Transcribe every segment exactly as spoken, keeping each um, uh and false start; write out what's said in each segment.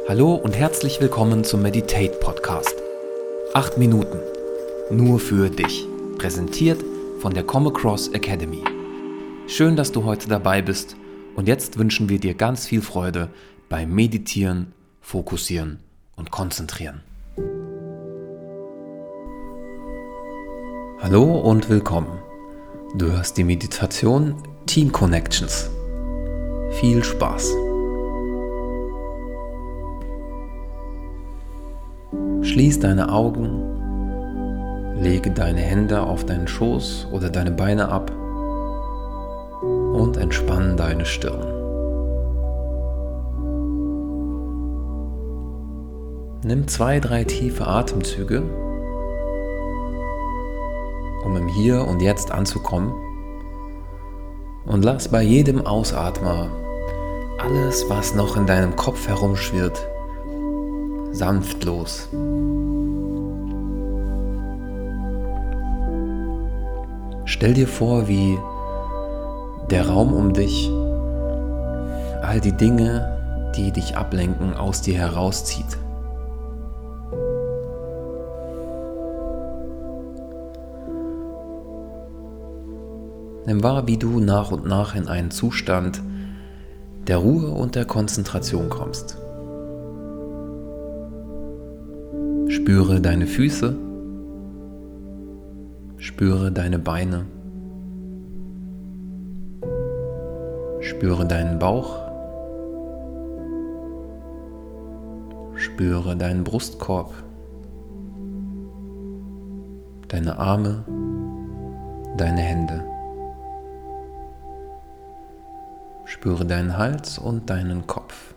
Hallo und herzlich willkommen zum Meditate Podcast. Acht Minuten, nur für dich. Präsentiert von der Come Across Academy. Schön, dass du heute dabei bist und jetzt wünschen wir dir ganz viel Freude beim Meditieren, Fokussieren und Konzentrieren. Hallo und willkommen. Du hörst die Meditation Team Connections. Viel Spaß! Schließ deine Augen, lege deine Hände auf deinen Schoß oder deine Beine ab und entspann deine Stirn. Nimm zwei, drei tiefe Atemzüge, um im Hier und Jetzt anzukommen, und lass bei jedem Ausatmer alles, was noch in deinem Kopf herumschwirrt, sanft los. Stell dir vor, wie der Raum um dich all die Dinge, die dich ablenken, aus dir herauszieht. Nimm wahr, wie du nach und nach in einen Zustand der Ruhe und der Konzentration kommst. Spüre deine Füße, spüre deine Beine, spüre deinen Bauch, spüre deinen Brustkorb, deine Arme, deine Hände. Spüre deinen Hals und deinen Kopf.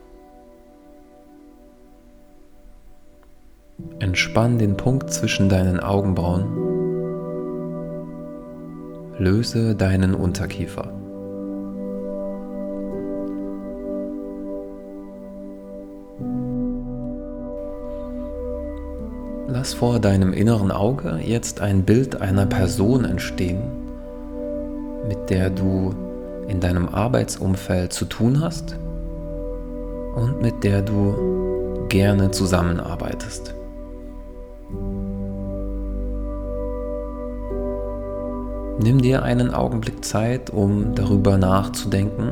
Entspann den Punkt zwischen deinen Augenbrauen. Löse deinen Unterkiefer. Lass vor deinem inneren Auge jetzt ein Bild einer Person entstehen, mit der du in deinem Arbeitsumfeld zu tun hast und mit der du gerne zusammenarbeitest. Nimm dir einen Augenblick Zeit, um darüber nachzudenken,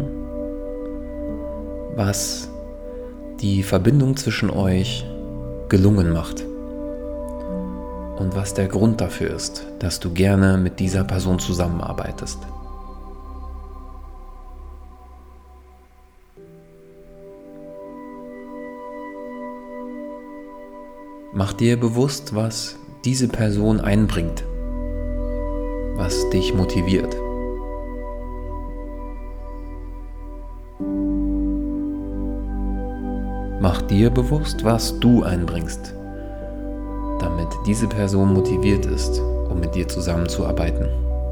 was die Verbindung zwischen euch gelungen macht und was der Grund dafür ist, dass du gerne mit dieser Person zusammenarbeitest. Mach dir bewusst, was diese Person einbringt, was dich motiviert. Mach dir bewusst, was du einbringst, damit diese Person motiviert ist, um mit dir zusammenzuarbeiten.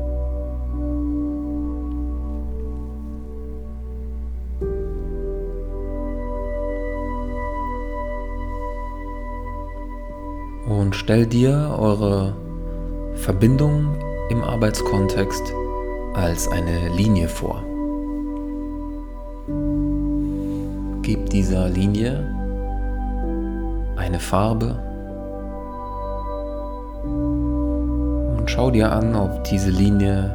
Und stell dir eure Verbindung im Arbeitskontext als eine Linie vor. Gib dieser Linie eine Farbe und schau dir an, ob diese Linie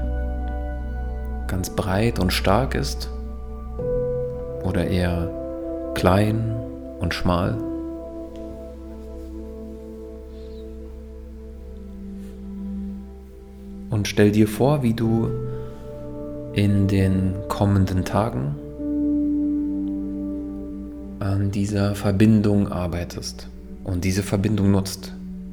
ganz breit und stark ist oder eher klein und schmal. Und stell dir vor, wie du in den kommenden Tagen an dieser Verbindung arbeitest und diese Verbindung nutzt.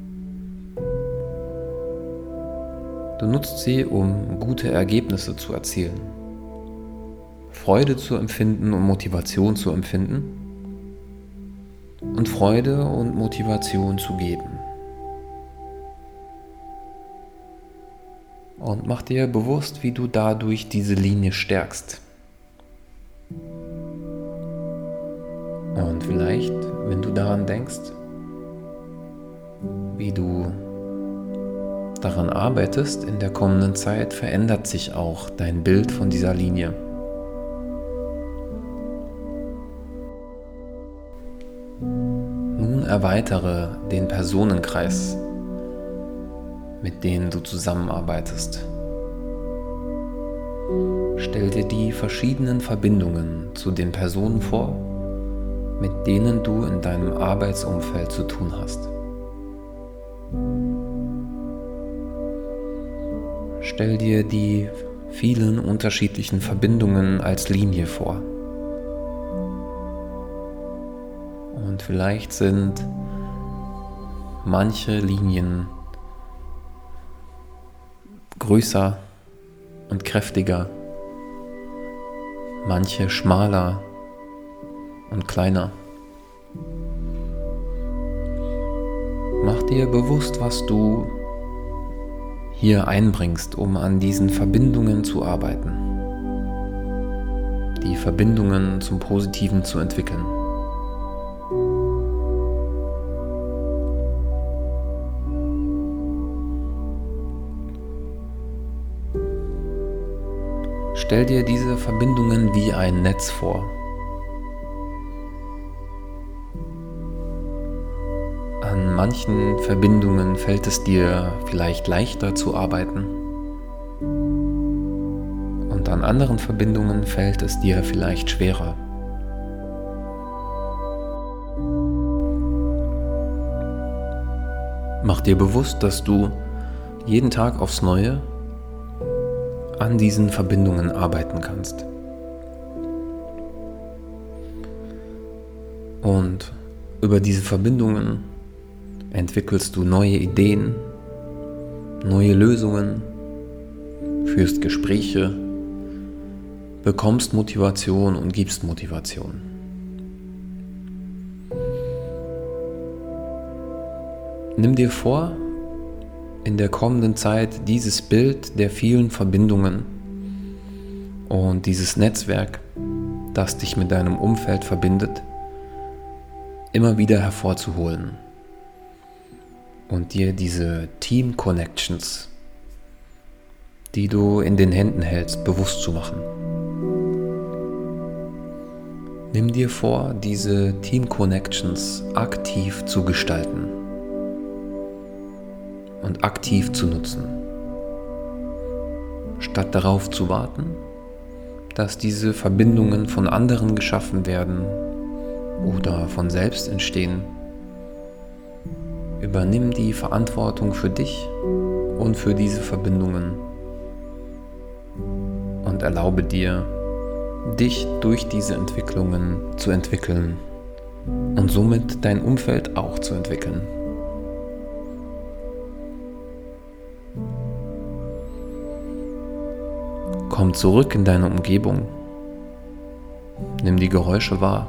Du nutzt sie, um gute Ergebnisse zu erzielen, Freude zu empfinden und Motivation zu empfinden und Freude und Motivation zu geben. Und mach dir bewusst, wie du dadurch diese Linie stärkst. Und vielleicht, wenn du daran denkst, wie du daran arbeitest in der kommenden Zeit, verändert sich auch dein Bild von dieser Linie. erweitere den Personenkreis, mit denen du zusammenarbeitest. Stell dir die verschiedenen Verbindungen zu den Personen vor, mit denen du in deinem Arbeitsumfeld zu tun hast. Stell dir die vielen unterschiedlichen Verbindungen als Linie vor. Und vielleicht sind manche Linien größer und kräftiger, manche schmaler und kleiner. Mach dir bewusst, was du hier einbringst, um an diesen Verbindungen zu arbeiten, die Verbindungen zum Positiven zu entwickeln. Stell dir diese Verbindungen wie ein Netz vor. An manchen Verbindungen fällt es dir vielleicht leichter zu arbeiten und an anderen Verbindungen fällt es dir vielleicht schwerer. Mach dir bewusst, dass du jeden Tag aufs Neue an diesen Verbindungen arbeiten kannst. Und über diese Verbindungen entwickelst du neue Ideen, neue Lösungen, führst Gespräche, bekommst Motivation und gibst Motivation. Nimm dir vor, in der kommenden Zeit dieses Bild der vielen Verbindungen und dieses Netzwerk, das dich mit deinem Umfeld verbindet, immer wieder hervorzuholen und dir diese Team Connections, die du in den Händen hältst, bewusst zu machen. Nimm dir vor, diese Team Connections aktiv zu gestalten und aktiv zu nutzen, statt darauf zu warten, dass diese Verbindungen von anderen geschaffen werden oder von selbst entstehen. Übernimm die Verantwortung für dich und für diese Verbindungen und erlaube dir, dich durch diese Entwicklungen zu entwickeln und somit dein Umfeld auch zu entwickeln. Komm zurück in deine Umgebung, nimm die Geräusche wahr,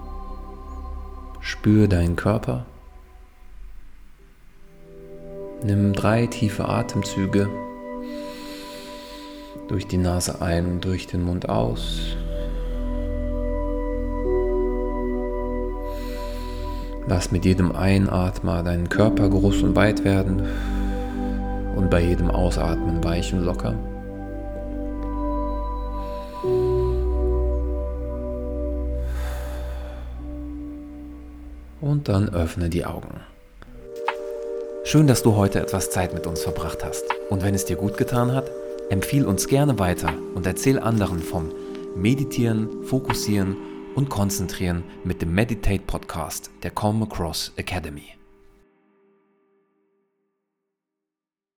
spüre deinen Körper, nimm drei tiefe Atemzüge durch die Nase ein und durch den Mund aus. Lass mit jedem Einatmen deinen Körper groß und weit werden und bei jedem Ausatmen weich und locker. Und dann öffne die Augen. Schön, dass du heute etwas Zeit mit uns verbracht hast. Und wenn es dir gut getan hat, empfiehl uns gerne weiter und erzähl anderen vom Meditieren, Fokussieren und Konzentrieren mit dem Meditate Podcast der Come Across Academy.